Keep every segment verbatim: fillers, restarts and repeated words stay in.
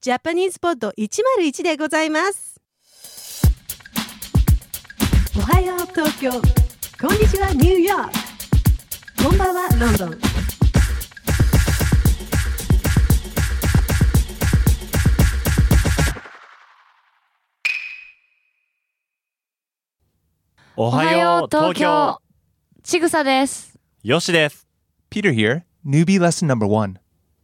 ジャパニーズポッドいちまるいちでございます。おはよう東京、こんにちはニューヨーク、こんばんはロンドン。 おはよう東京、 ちぐさです。 よしです。 Peter here, newbie lesson number one.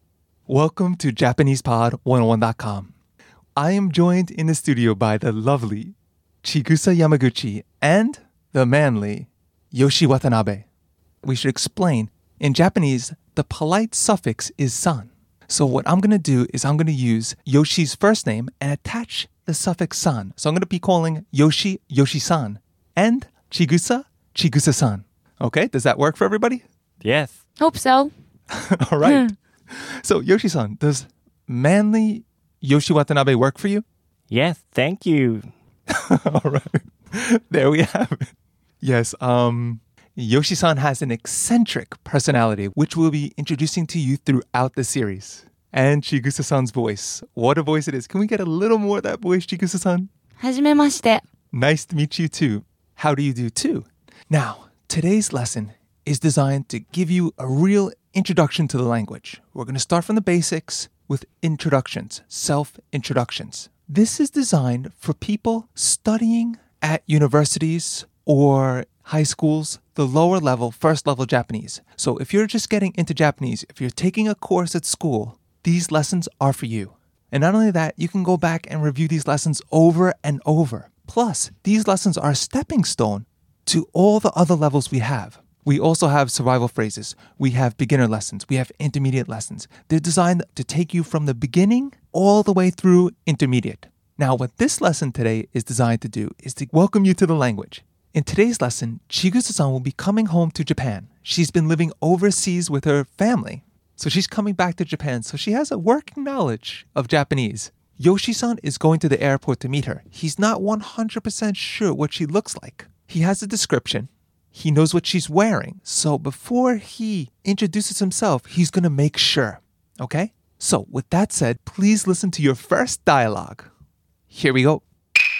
Welcome to Japanese Pod one oh one dot com. I am joined in the studio by the lovely Chigusa Yamaguchi and the manly Yoshi Watanabe. We should explain, in Japanese, the polite suffix is san. So what I'm going to do is I'm going to use Yoshi's first name and attach the suffix san. So I'm going to be calling Yoshi, Yoshi-san, and Chigusa, Chigusa-san. Okay, does that work for everybody? Yes. Hope so. All right. So, Yoshi-san, does manly Yoshi Watanabe work for you? Yes, thank you. All right. There we have it. Yes, um, Yoshi-san has an eccentric personality, which we'll be introducing to you throughout the series. And Chigusa-san's voice. What a voice it is. Can we get a little more of that voice, Chigusa-san? はじめまして。 Nice to meet you too. How do you do too? Now, today's lesson is designed to give you a real introduction to the language. We're going to start from the basics with introductions, self-introductions. This is designed for people studying at universities or high schools, the lower level, first level Japanese. So if you're just getting into Japanese, if you're taking a course at school, these lessons are for you. And not only that, you can go back and review these lessons over and over. Plus, these lessons are a stepping stone to all the other levels we have. We also have survival phrases. We have beginner lessons. We have intermediate lessons. They're designed to take you from the beginning all the way through intermediate. Now, what this lesson today is designed to do is to welcome you to the language. In today's lesson, Chigusa-san will be coming home to Japan. She's been living overseas with her family. So she's coming back to Japan, so she has a working knowledge of Japanese. Yoshi-san is going to the airport to meet her. He's not one hundred percent sure what she looks like. He has a description. He knows what she's wearing. So before he introduces himself, he's going to make sure. Okay? So with that said, please listen to your first dialogue. Here we go.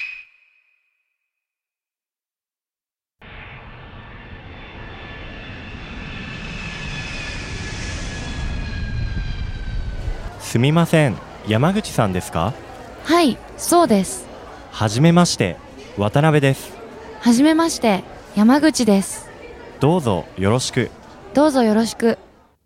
すみません、山口さんですか？ はい、そうです。 はじめまして、渡辺です。 はじめまして、山口です。 どうぞよろしく。 どうぞよろしく。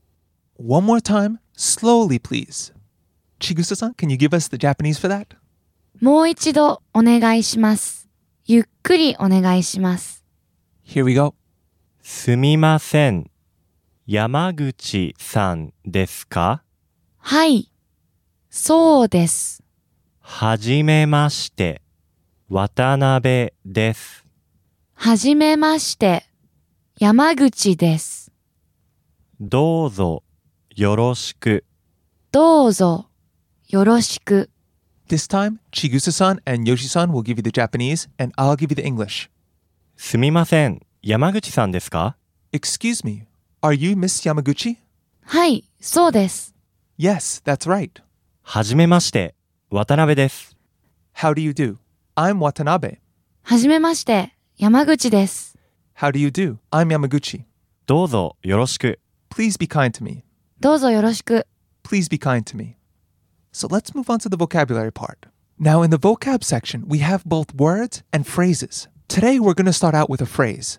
One more time, slowly please. Chigusa-san, can you give us the Japanese for that? もう一度お願いします。ゆっくりお願いします。 Here we go. すみません、山口さんですか？ はい、そうです。 はじめまして、渡辺です。 はじめまして、山口です。 どうぞよろしく。 どうぞよろしく。 This time, Chigusa-san and Yoshi-san will give you the Japanese and I'll give you the English. すみません、山口さんですか？ Excuse me, are you Miss Yamaguchi? はい、そうです。 Yes, that's right. はじめまして、渡辺です。 How do you do? I'm Watanabe. はじめまして、山口です。 How do you do? I'm Yamaguchi. どうぞよろしく。 Please be kind to me. どうぞよろしく。 Please be kind to me. So let's move on to the vocabulary part. Now in the vocab section, we have both words and phrases. Today we're going to start out with a phrase.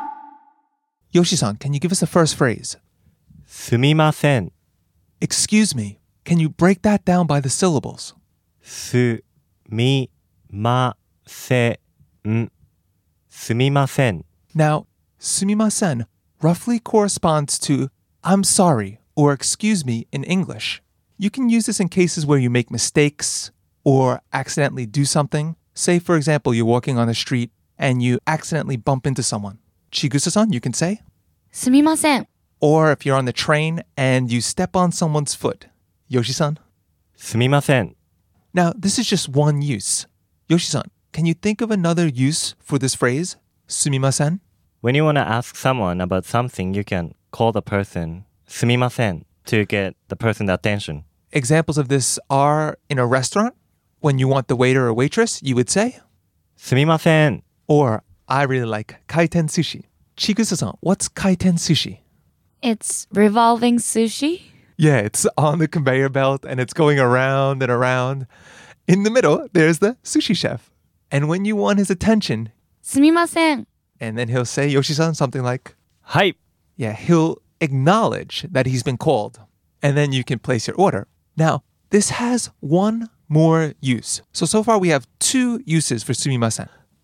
Yoshi-san, can you give us the first phrase? すみません。 Excuse me. Can you break that down by the syllables? すみません。すみません。 Now, sumimasen roughly corresponds to I'm sorry or excuse me in English. You can use this in cases where you make mistakes or accidentally do something. Say, for example, you're walking on the street and you accidentally bump into someone. Chigusa-san, you can say. すみません。 Or if you're on the train and you step on someone's foot. Yoshi-san. すみません。 Now, this is just one use. Yoshi-san, can you think of another use for this phrase? Sumimasen? When you want to ask someone about something, you can call the person すみません to get the person's attention. examples of this are in a restaurant. When you want the waiter or waitress, you would say, すみません. or I really like kaiten sushi. Chigusa-san, what's kaiten sushi? It's revolving sushi. Yeah, it's on the conveyor belt and it's going around and around. In the middle, there's the sushi chef. And when you want his attention, すみません. and then he'll say, Yoshi-san, something like, はい。 yeah, he'll acknowledge that he's been called. And then you can place your order. Now, this has one more use. So, so far we have two uses for sumimasen.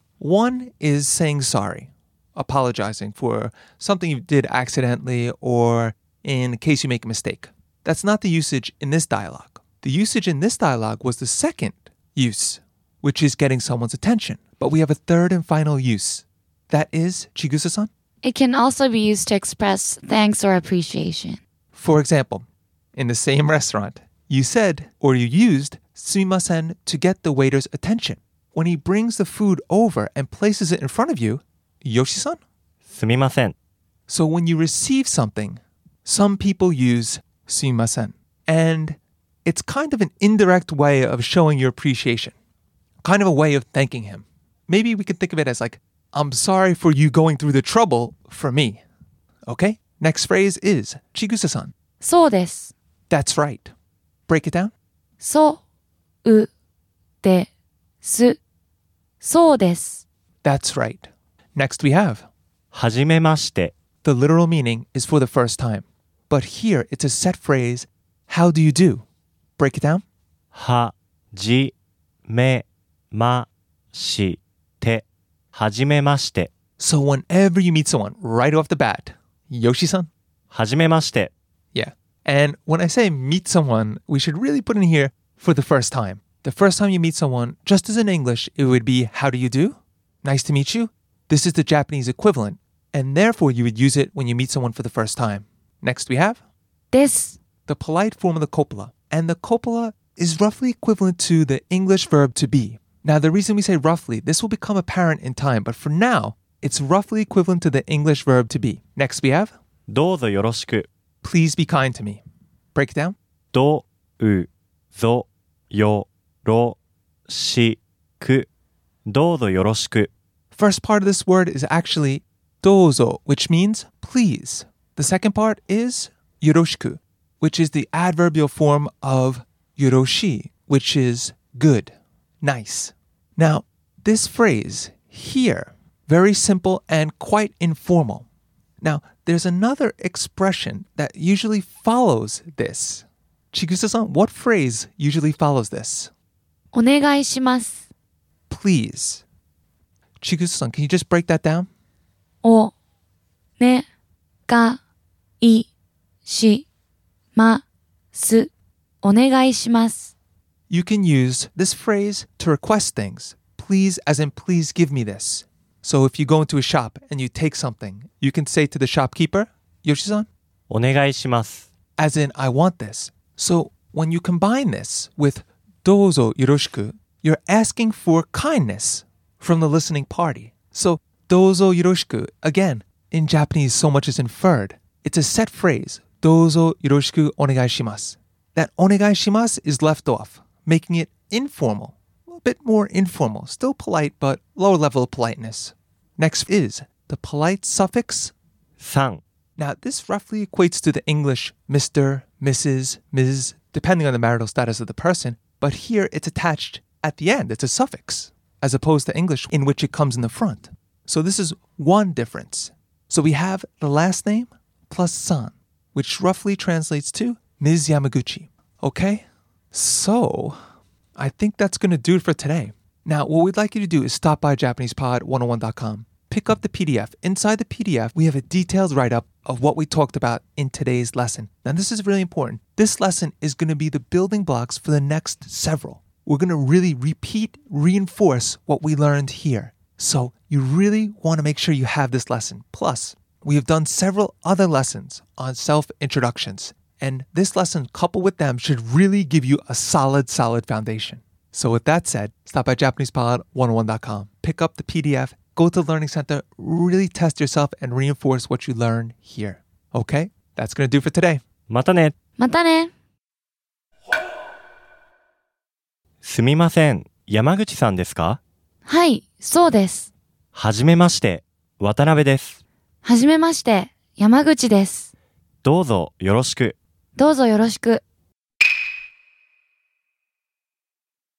One is saying sorry, apologizing for something you did accidentally or in case you make a mistake. That's not the usage in this dialogue. The usage in this dialogue was the second use, which is getting someone's attention. But we have a third and final use. That is, Chigusa-san? It can also be used to express thanks or appreciation. For example, in the same restaurant, you said or you used sumimasen to get the waiter's attention. When he brings the food over and places it in front of you, Yoshi-san? すみません. So when you receive something, some people use sumimasen. And it's kind of an indirect way of showing your appreciation. Kind of a way of thanking him. Maybe we could think of it as like, I'm sorry for you going through the trouble for me. Okay? Next phrase is Chigusa-san. そうです. That's right. Break it down. そうです。そうです. That's right. Next we have はじめまして. the literal meaning is for the first time. But here it's a set phrase. How do you do? Break it down. はじめまして. はじめまして. So whenever you meet someone right off the bat, Yoshi-san? はじめまして. Yeah. And when I say meet someone, we should really put in here for the first time. The first time you meet someone, just as in English, it would be, how do you do? Nice to meet you. This is the Japanese equivalent. And therefore, you would use it when you meet someone for the first time. Next we have です。 the polite form of the copula. And the copula is roughly equivalent to the English verb to be. Now, the reason we say roughly, this will become apparent in time. But for now, it's roughly equivalent to the English verb to be. Next we have どうぞよろしく. please be kind to me. Break it down. どうぞよろしく. どうぞよろしく. First part of this word is actually dozo, which means please. The second part is yoroshiku, which is the adverbial form of yoroshi, which is good, nice. Now, this phrase here, very simple and quite informal. Now, there's another expression that usually follows this. Chigusa-san, what phrase usually follows this? お願いします. Please. Chigusa-san, can you just break that down? おねがいします. お願いします. You can use this phrase to request things. Please, as in please give me this. So if you go into a shop and you take something, you can say to the shopkeeper, Yoshi-san, お願いします. as in I want this. So when you combine this with dozo yoroshiku, you're asking for kindness from the listening party. So dozo yoroshiku, again, in Japanese so much is inferred. It's a set phrase, dozo yoroshiku onegai shimasu. That onegai shimasu is left off, making it informal. A bit more informal, still polite, but lower level of politeness. Next is the polite suffix さん. now, this roughly equates to the English Mister, Missus, Miz, depending on the marital status of the person, but here it's attached at the end. It's a suffix, as opposed to English in which it comes in the front. So this is one difference. So we have the last name plus san, which roughly translates to Miz Yamaguchi. Okay? So, I think that's going to do it for today. Now, what we'd like you to do is stop by Japanese Pod one oh one dot com. Pick up the P D F. Inside the P D F, we have a detailed write-up of what we talked about in today's lesson. Now, this is really important. This lesson is going to be the building blocks for the next several. We're going to really repeat, reinforce what we learned here. So you really want to make sure you have this lesson. Plus, we have done several other lessons on self-introductions. And this lesson, coupled with them, should really give you a solid, solid foundation. So with that said, stop by Japanese Pod one oh one dot com. Pick up the P D F. Go to the Learning Center, really test yourself and reinforce what you learn here. Okay? That's going to do for today. またね. またね。 すみません、山口さんですか？ はい、そうです。 はじめまして、渡辺です。 はじめまして、山口です。 どうぞよろしく。 どうぞよろしく。